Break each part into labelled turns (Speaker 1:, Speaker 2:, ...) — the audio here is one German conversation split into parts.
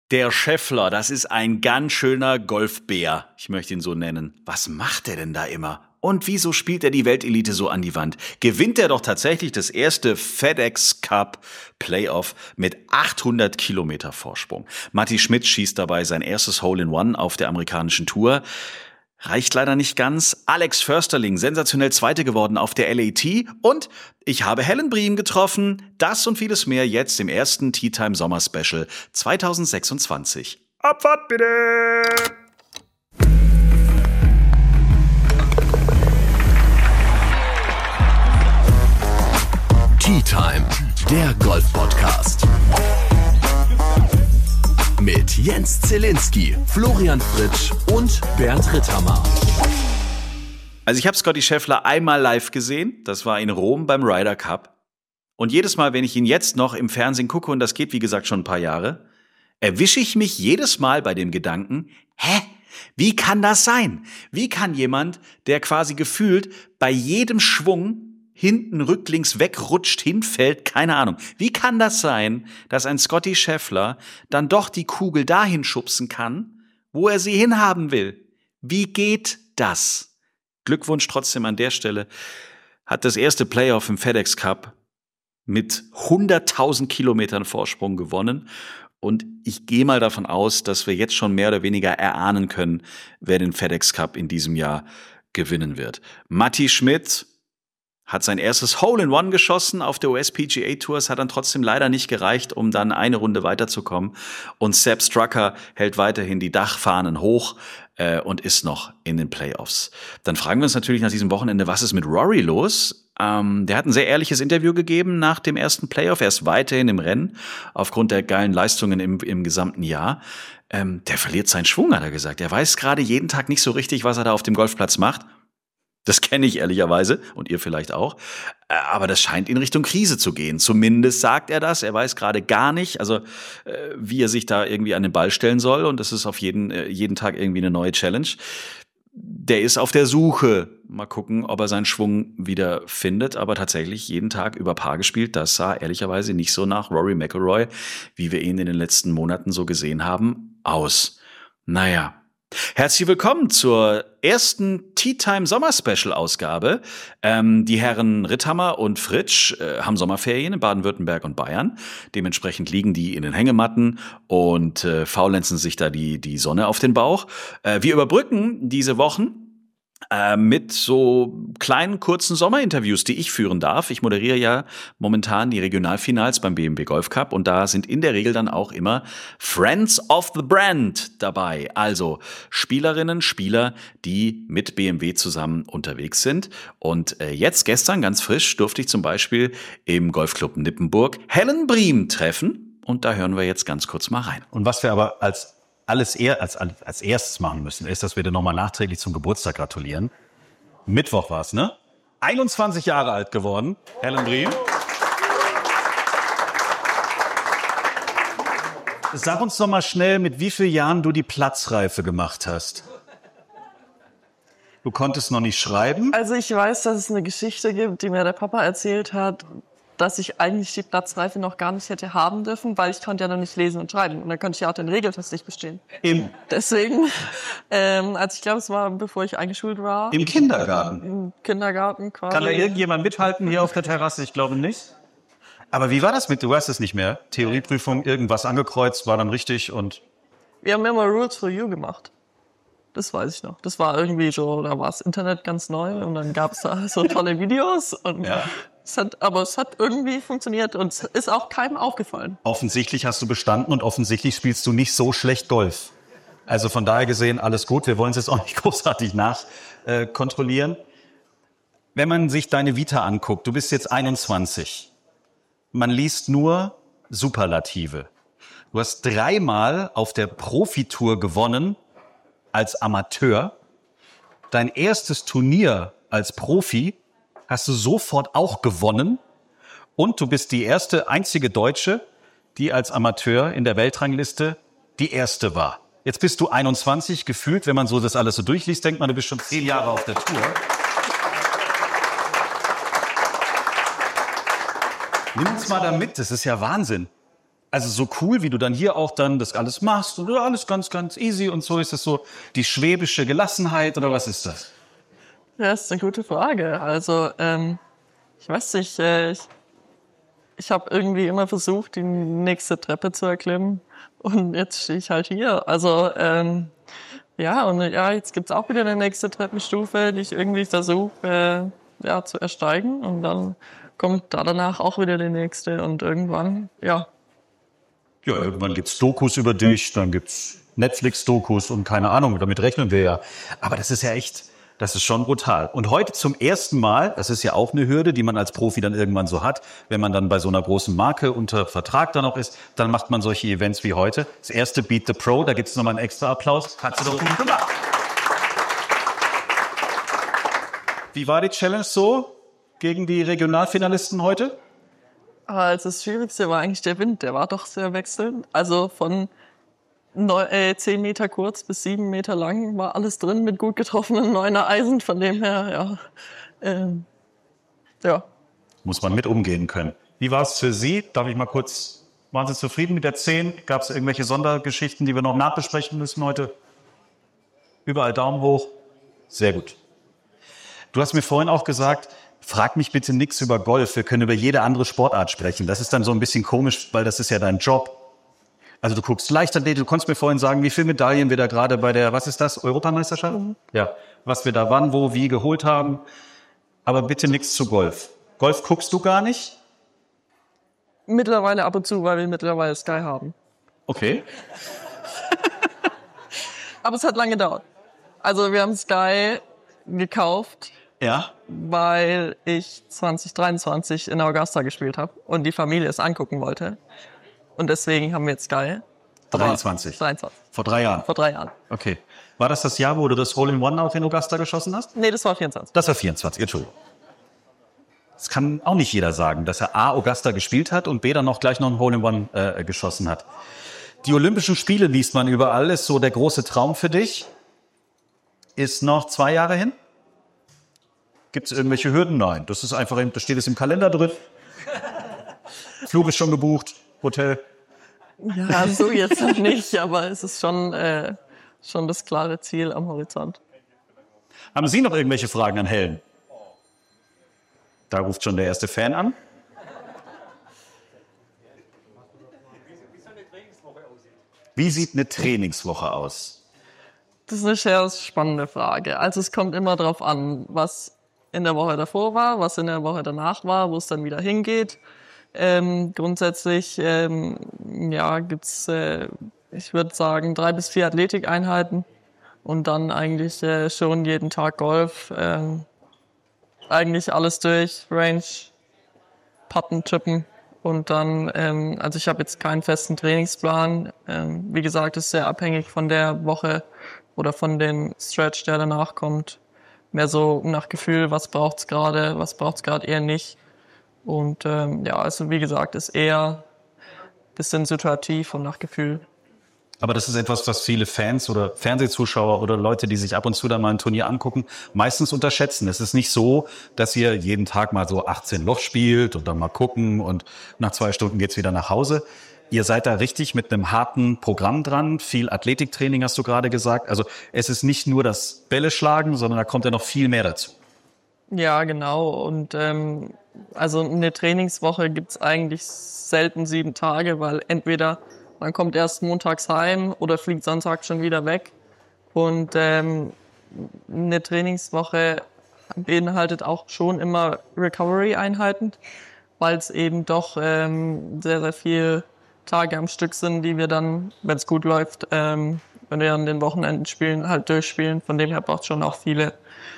Speaker 1: Der Scheffler, das ist ein ganz schöner Golfbär. Ich möchte ihn so nennen. Was macht er denn da immer? Und wieso spielt er die Weltelite so an die Wand? Gewinnt er doch tatsächlich das erste FedEx Cup Playoff mit 800 Kilometer Vorsprung. Matti Schmidt schießt dabei sein erstes Hole-in-One auf der amerikanischen Tour. Reicht leider nicht ganz. Alex Försterling, sensationell Zweite geworden auf der LAT. Und ich habe Helen Briem getroffen. Das und vieles mehr jetzt im ersten Tea Time Sommer Special 2026. Abfahrt bitte!
Speaker 2: Tea Time, der Golf-Podcast. Mit Jens Zielinski, Florian Fritsch und Bernd Ritthammer.
Speaker 1: Also ich habe Scottie Scheffler einmal live gesehen. Das war in Rom beim Ryder Cup. Und jedes Mal, wenn ich ihn jetzt noch im Fernsehen gucke, und das geht wie gesagt schon ein paar Jahre, erwische ich mich jedes Mal bei dem Gedanken, wie kann das sein? Wie kann jemand, der quasi gefühlt bei jedem Schwung hinten rücklings wegrutscht, hinfällt, keine Ahnung. Wie kann das sein, dass ein Scottie Scheffler dann doch die Kugel dahin schubsen kann, wo er sie hinhaben will? Wie geht das? Glückwunsch trotzdem an der Stelle. Hat das erste Playoff im FedEx Cup mit 100.000 Kilometern Vorsprung gewonnen. Und ich gehe mal davon aus, dass wir jetzt schon mehr oder weniger erahnen können, wer den FedEx Cup in diesem Jahr gewinnen wird. Matti Schmidt hat sein erstes Hole-in-One geschossen auf der US-PGA Tour. Es hat dann trotzdem leider nicht gereicht, um dann eine Runde weiterzukommen. Und Sepp Straka hält weiterhin die Dachfahnen hoch und ist noch in den Playoffs. Dann fragen wir uns natürlich nach diesem Wochenende, was ist mit Rory los? Der hat ein sehr ehrliches Interview gegeben nach dem ersten Playoff. Er ist weiterhin im Rennen aufgrund der geilen Leistungen im gesamten Jahr. Der verliert seinen Schwung, hat er gesagt. Er weiß gerade jeden Tag nicht so richtig, was er da auf dem Golfplatz macht. Das kenne ich ehrlicherweise und ihr vielleicht auch. Aber das scheint in Richtung Krise zu gehen. Zumindest sagt er das. Er weiß gerade gar nicht, also wie er sich da irgendwie an den Ball stellen soll. Und das ist auf jeden Tag irgendwie eine neue Challenge. Der ist auf der Suche. Mal gucken, ob er seinen Schwung wieder findet. Aber tatsächlich jeden Tag über Paar gespielt. Das sah ehrlicherweise nicht so nach Rory McIlroy, wie wir ihn in den letzten Monaten so gesehen haben, aus. Naja. Herzlich willkommen zur ersten Tea Time Sommer Special Ausgabe. Die Herren Ritthammer und Fritsch haben Sommerferien in Baden-Württemberg und Bayern. Dementsprechend liegen die in den Hängematten und faulenzen sich da die Sonne auf den Bauch. Wir überbrücken diese Wochen mit so kleinen, kurzen Sommerinterviews, die ich führen darf. Ich moderiere ja momentan die Regionalfinals beim BMW Golf Cup und da sind in der Regel dann auch immer Friends of the Brand dabei. Also Spielerinnen, Spieler, die mit BMW zusammen unterwegs sind. Und gestern, ganz frisch, durfte ich zum Beispiel im Golfclub Nippenburg Helen Briem treffen. Und da hören wir jetzt ganz kurz mal rein.
Speaker 3: Und was wir aber als erstes machen müssen, ist, dass wir dir nochmal nachträglich zum Geburtstag gratulieren. Mittwoch war es, ne? 21 Jahre alt geworden, Helen Briem. Sag uns doch mal schnell, mit wie vielen Jahren du die Platzreife gemacht hast. Du konntest noch nicht schreiben?
Speaker 4: Also ich weiß, dass es eine Geschichte gibt, die mir der Papa erzählt hat, dass ich eigentlich die Platzreife noch gar nicht hätte haben dürfen, weil ich konnte ja noch nicht lesen und schreiben. Und dann konnte ich ja auch den Regeltest nicht bestehen. Deswegen, also ich glaube, es war, bevor ich eingeschult war.
Speaker 3: Im Kindergarten?
Speaker 4: Im Kindergarten quasi.
Speaker 3: Kann da irgendjemand mithalten hier auf der Terrasse? Ich glaube nicht. Aber wie war das du weißt es nicht mehr, Theorieprüfung, irgendwas angekreuzt, war dann richtig und...
Speaker 4: Wir haben immer Rules for You gemacht. Das weiß ich noch. Das war irgendwie so, da war das Internet ganz neu und dann gab es da so tolle Videos und... Ja. Es hat irgendwie funktioniert und es ist auch keinem aufgefallen.
Speaker 3: Offensichtlich hast du bestanden und offensichtlich spielst du nicht so schlecht Golf. Also von daher gesehen, alles gut. Wir wollen es jetzt auch nicht großartig nachkontrollieren. Wenn man sich deine Vita anguckt, du bist jetzt 21. Man liest nur Superlative. Du hast 3-mal auf der Profitour gewonnen als Amateur. Dein erstes Turnier als Profi hast du sofort auch gewonnen und du bist die einzige Deutsche, die als Amateur in der Weltrangliste die erste war. Jetzt bist du 21, gefühlt, wenn man so das alles so durchliest, denkt man, du bist schon 10 Jahre auf der Tour. Nimm uns mal da mit, das ist ja Wahnsinn. Also so cool, wie du dann hier auch dann das alles machst und alles ganz, ganz easy und so, ist das so die schwäbische Gelassenheit oder was ist das?
Speaker 4: Ja, ist eine gute Frage. Also, ich weiß nicht, ich habe irgendwie immer versucht, die nächste Treppe zu erklimmen und jetzt stehe ich halt hier. Also, jetzt gibt's auch wieder eine nächste Treppenstufe, die ich irgendwie versuche zu ersteigen und dann kommt da danach auch wieder die nächste und irgendwann,
Speaker 3: Ja, irgendwann gibt's Dokus über dich, dann gibt's Netflix-Dokus und keine Ahnung, damit rechnen wir ja. Aber das ist ja echt, das ist schon brutal. Und heute zum ersten Mal, das ist ja auch eine Hürde, die man als Profi dann irgendwann so hat, wenn man dann bei so einer großen Marke unter Vertrag dann auch ist, dann macht man solche Events wie heute. Das erste Beat the Pro, da gibt's nochmal einen extra Applaus. Hast du doch gut gemacht. Wie war die Challenge so gegen die Regionalfinalisten heute?
Speaker 4: also das Schwierigste war eigentlich der Wind, der war doch sehr wechselnd. Also von 10 Meter kurz bis 7 Meter lang war alles drin mit gut getroffenen 9er Eisen, von dem her,
Speaker 3: Muss man mit umgehen können. Wie war es für Sie? Darf ich mal kurz, waren Sie zufrieden mit der 10? Gab es irgendwelche Sondergeschichten, die wir noch nachbesprechen müssen heute? Überall Daumen hoch. Sehr gut. Du hast mir vorhin auch gesagt, frag mich bitte nichts über Golf. Wir können über jede andere Sportart sprechen. Das ist dann so ein bisschen komisch, weil das ist ja dein Job. Also du guckst Leichtathletik, du konntest mir vorhin sagen, wie viele Medaillen wir da gerade bei der, was ist das, Europameisterschaft? Ja, was wir da wann, wo, wie geholt haben. Aber bitte nichts zu Golf. Golf guckst du gar nicht?
Speaker 4: mittlerweile ab und zu, weil wir mittlerweile Sky haben.
Speaker 3: Okay.
Speaker 4: Aber es hat lange gedauert. Also wir haben Sky gekauft,
Speaker 3: Ja.
Speaker 4: weil ich 2023 in Augusta gespielt habe und die Familie es angucken wollte. Und deswegen haben wir jetzt Sky.
Speaker 3: 23.
Speaker 4: 23.
Speaker 3: Vor 3 Jahren.
Speaker 4: Vor 3 Jahren.
Speaker 3: Okay. War das Jahr, wo du das Hole-in-One auch in Augusta geschossen hast?
Speaker 4: Nee, das war 24.
Speaker 3: Das war 24, Entschuldigung. Das kann auch nicht jeder sagen, dass er A, Augusta gespielt hat und B, dann noch gleich noch ein Hole-in-One geschossen hat. Die Olympischen Spiele liest man überall, ist so der große Traum für dich. Ist noch 2 Jahre hin? Gibt es irgendwelche Hürden? Nein, das ist einfach, da steht es im Kalender drin. Flug ist schon gebucht, Hotel.
Speaker 4: Ja, so jetzt noch nicht, aber es ist schon das klare Ziel am Horizont.
Speaker 3: Haben Sie noch irgendwelche Fragen an Helen? Da ruft schon der erste Fan an. Wie sieht eine Trainingswoche aus?
Speaker 4: Das ist eine sehr spannende Frage. Also es kommt immer darauf an, was in der Woche davor war, was in der Woche danach war, wo es dann wieder hingeht. Grundsätzlich gibt's, ich würde sagen, 3 bis 4 Athletikeinheiten und dann eigentlich schon jeden Tag Golf. Eigentlich alles durch, Range, Putten, Chippen und dann, also ich habe jetzt keinen festen Trainingsplan. Wie gesagt, ist sehr abhängig von der Woche oder von dem Stretch, der danach kommt. Mehr so nach Gefühl, was braucht's gerade eher nicht. Und also wie gesagt, ist eher ein bisschen situativ und nach Gefühl.
Speaker 3: Aber das ist etwas, was viele Fans oder Fernsehzuschauer oder Leute, die sich ab und zu da mal ein Turnier angucken, meistens unterschätzen. Es ist nicht so, dass ihr jeden Tag mal so 18 Loch spielt und dann mal gucken und nach 2 Stunden geht's wieder nach Hause. Ihr seid da richtig mit einem harten Programm dran, viel Athletiktraining hast du gerade gesagt. Also es ist nicht nur das Bälle schlagen, sondern da kommt ja noch viel mehr dazu.
Speaker 4: Ja, genau. Und also eine Trainingswoche gibt's eigentlich selten 7 Tage, weil entweder man kommt erst montags heim oder fliegt Sonntag schon wieder weg. Und eine Trainingswoche beinhaltet auch schon immer Recovery-Einheiten, weil es eben doch sehr, sehr viele Tage am Stück sind, die wir dann, wenn es gut läuft, wenn wir an den Wochenenden spielen, halt durchspielen. Von dem her braucht es schon auch viele,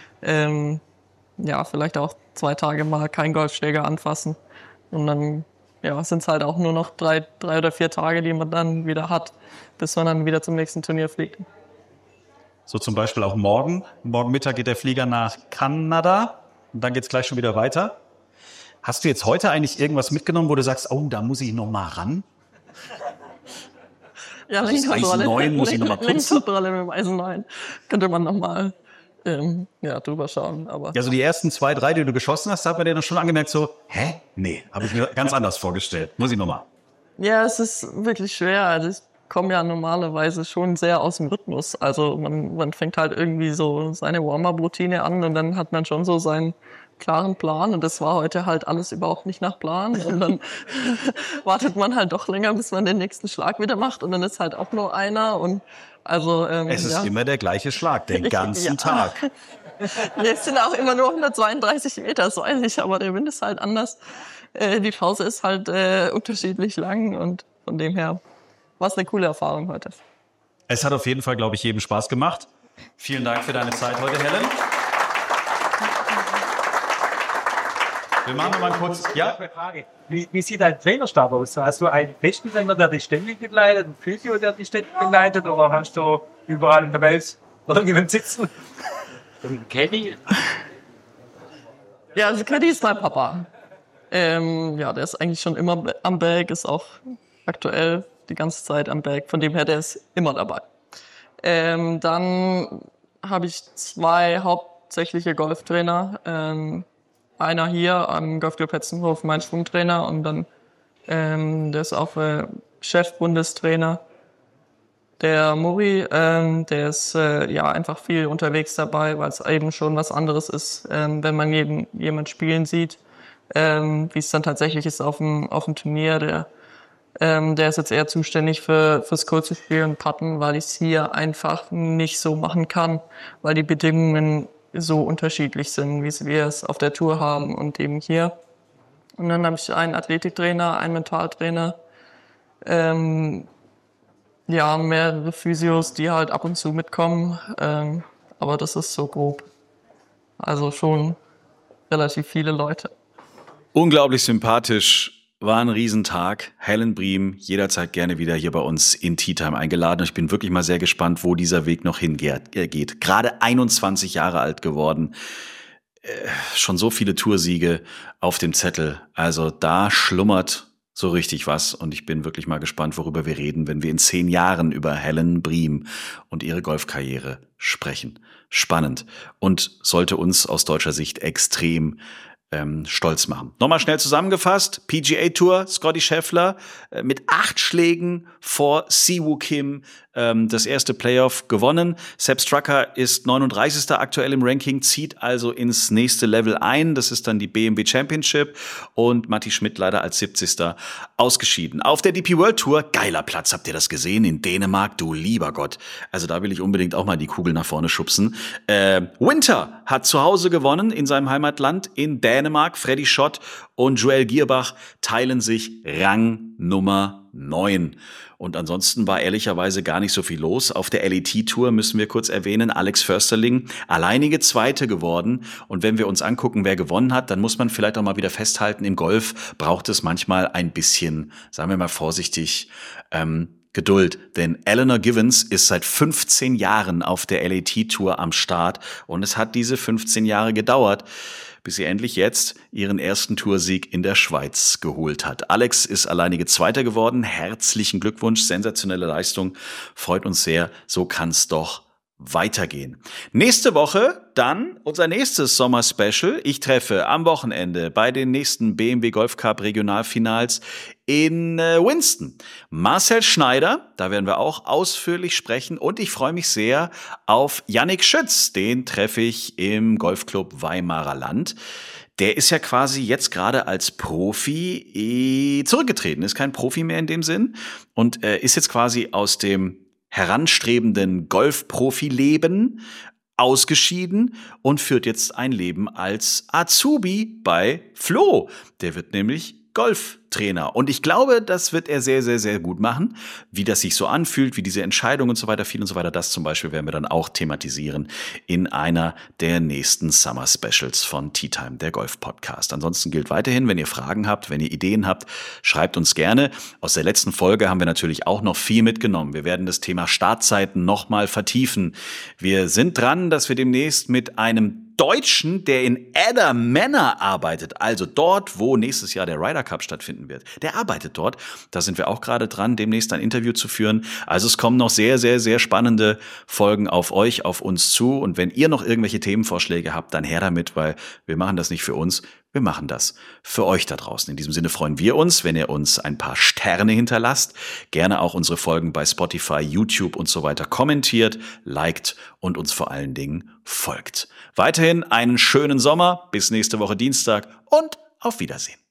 Speaker 4: vielleicht auch 2 Tage mal keinen Golfschläger anfassen. Und dann sind es halt auch nur noch 3 oder 4 Tage, die man dann wieder hat, bis man dann wieder zum nächsten Turnier fliegt.
Speaker 3: So zum Beispiel auch morgen. Morgen Mittag geht der Flieger nach Kanada und dann geht's gleich schon wieder weiter. Hast du jetzt heute eigentlich irgendwas mitgenommen, wo du sagst, oh, da muss ich noch mal ran?
Speaker 4: Ja,
Speaker 3: Eisen 9 muss ich noch mal putzen.
Speaker 4: Längskontrolle mit dem Eisen 9 könnte man noch mal drüber schauen. Aber
Speaker 3: Ja, so die ersten 2, 3, die du geschossen hast, da hat man dir dann schon angemerkt so, hä? Nee, habe ich mir ganz anders vorgestellt. Muss ich noch mal.
Speaker 4: Ja, es ist wirklich schwer. Also ich komme ja normalerweise schon sehr aus dem Rhythmus. Also man fängt halt irgendwie so seine Warm-up-Routine an und dann hat man schon so seinen klaren Plan. Und das war heute halt alles überhaupt nicht nach Plan. Und dann wartet man halt doch länger, bis man den nächsten Schlag wieder macht. Und dann ist halt auch nur einer. Und also
Speaker 3: es ist immer der gleiche Schlag, den ganzen Tag.
Speaker 4: Jetzt sind auch immer nur 132 Meter, das weiß ich, aber der Wind ist halt anders. Die Pause ist halt unterschiedlich lang und von dem her war es eine coole Erfahrung heute.
Speaker 3: Es hat auf jeden Fall, glaube ich, jedem Spaß gemacht. Vielen Dank für deine Zeit heute, Helen. Wir machen noch mal kurz. Ja?
Speaker 5: Frage. Wie sieht dein Trainerstab aus? Hast du einen festen Trainer, der dich ständig begleitet, einen Physio, der dich ständig begleitet, oder hast du überall in der Welt irgendjemand sitzen? Kenny?
Speaker 4: Ja, also Kenny ist mein Papa. Ja, der ist eigentlich schon immer am Berg, ist auch aktuell die ganze Zeit am Berg. Von dem her, der ist immer dabei. Dann habe ich 2 hauptsächliche Golftrainer. Einer hier am Golfclub Hetzenhof, mein Schwungtrainer, und dann der ist auch Chef-Bundestrainer. Der Muri, der ist ja einfach viel unterwegs dabei, weil es eben schon was anderes ist, wenn man jemand spielen sieht, wie es dann tatsächlich ist auf dem Turnier. Der ist jetzt eher zuständig fürs kurze Spiel und Putten, weil ich es hier einfach nicht so machen kann, weil die Bedingungen so unterschiedlich sind, wie wir es auf der Tour haben und eben hier. Und dann habe ich einen Athletiktrainer, einen Mentaltrainer, ja, mehrere Physios, die halt ab und zu mitkommen, aber das ist so grob. Also schon relativ viele Leute.
Speaker 1: Unglaublich sympathisch. War ein Riesentag. Helen Briem, jederzeit gerne wieder hier bei uns in Tea Time eingeladen. Ich bin wirklich mal sehr gespannt, wo dieser Weg noch hingeht. Gerade 21 Jahre alt geworden. Schon so viele Toursiege auf dem Zettel. Also da schlummert so richtig was. Und ich bin wirklich mal gespannt, worüber wir reden, wenn wir in 10 Jahren über Helen Briem und ihre Golfkarriere sprechen. Spannend. Und sollte uns aus deutscher Sicht extrem stolz machen. Nochmal schnell zusammengefasst, PGA Tour, Scottie Scheffler mit 8 Schlägen vor Siwoo Kim das erste Playoff gewonnen. Sepp Straka ist 39. aktuell im Ranking, zieht also ins nächste Level ein. Das ist dann die BMW Championship und Matti Schmidt leider als 70. ausgeschieden. Auf der DP World Tour, geiler Platz, habt ihr das gesehen? In Dänemark, du lieber Gott. Also da will ich unbedingt auch mal die Kugel nach vorne schubsen. Winter hat zu Hause gewonnen in seinem Heimatland in Dänemark. Freddy Schott und Joel Gierbach teilen sich Rang Nummer 9. Und ansonsten war ehrlicherweise gar nicht so viel los. Auf der LET-Tour müssen wir kurz erwähnen, Alex Försterling, alleinige Zweite geworden. Und wenn wir uns angucken, wer gewonnen hat, dann muss man vielleicht auch mal wieder festhalten, im Golf braucht es manchmal ein bisschen, sagen wir mal vorsichtig, Geduld. Denn Eleanor Givens ist seit 15 Jahren auf der LET-Tour am Start. Und es hat diese 15 Jahre gedauert, bis sie endlich jetzt ihren ersten Toursieg in der Schweiz geholt hat. Alex ist alleinige Zweiter geworden. Herzlichen Glückwunsch, sensationelle Leistung. Freut uns sehr. So kann's doch weitergehen. Nächste Woche dann unser nächstes Sommer-Special. Ich treffe am Wochenende bei den nächsten BMW Golf Cup Regionalfinals in Winston Marcel Schneider, da werden wir auch ausführlich sprechen, und ich freue mich sehr auf Yannick Schütz, den treffe ich im Golfclub Weimarer Land. Der ist ja quasi jetzt gerade als Profi zurückgetreten, ist kein Profi mehr in dem Sinn und ist jetzt quasi aus dem heranstrebenden Golfprofi-Leben ausgeschieden und führt jetzt ein Leben als Azubi bei Flo. Der wird nämlich Golftrainer. Und ich glaube, das wird er sehr, sehr, sehr gut machen. Wie das sich so anfühlt, wie diese Entscheidungen und so weiter, viel und so weiter, das zum Beispiel werden wir dann auch thematisieren in einer der nächsten Summer Specials von Tea Time, der Golf-Podcast. Ansonsten gilt weiterhin, wenn ihr Fragen habt, wenn ihr Ideen habt, schreibt uns gerne. Aus der letzten Folge haben wir natürlich auch noch viel mitgenommen. Wir werden das Thema Startzeiten nochmal vertiefen. Wir sind dran, dass wir demnächst mit einem Deutschen, der in Adder Manor arbeitet, also dort, wo nächstes Jahr der Ryder Cup stattfinden wird. Der arbeitet dort. Da sind wir auch gerade dran, demnächst ein Interview zu führen. Also es kommen noch sehr, sehr, sehr spannende Folgen auf euch, auf uns zu. Und wenn ihr noch irgendwelche Themenvorschläge habt, dann her damit, weil wir machen das nicht für uns. Wir Wir machen das für euch da draußen. In diesem Sinne freuen wir uns, wenn ihr uns ein paar Sterne hinterlasst. Gerne auch unsere Folgen bei Spotify, YouTube und so weiter kommentiert, liked und uns vor allen Dingen folgt. Weiterhin einen schönen Sommer. Bis nächste Woche Dienstag und auf Wiedersehen.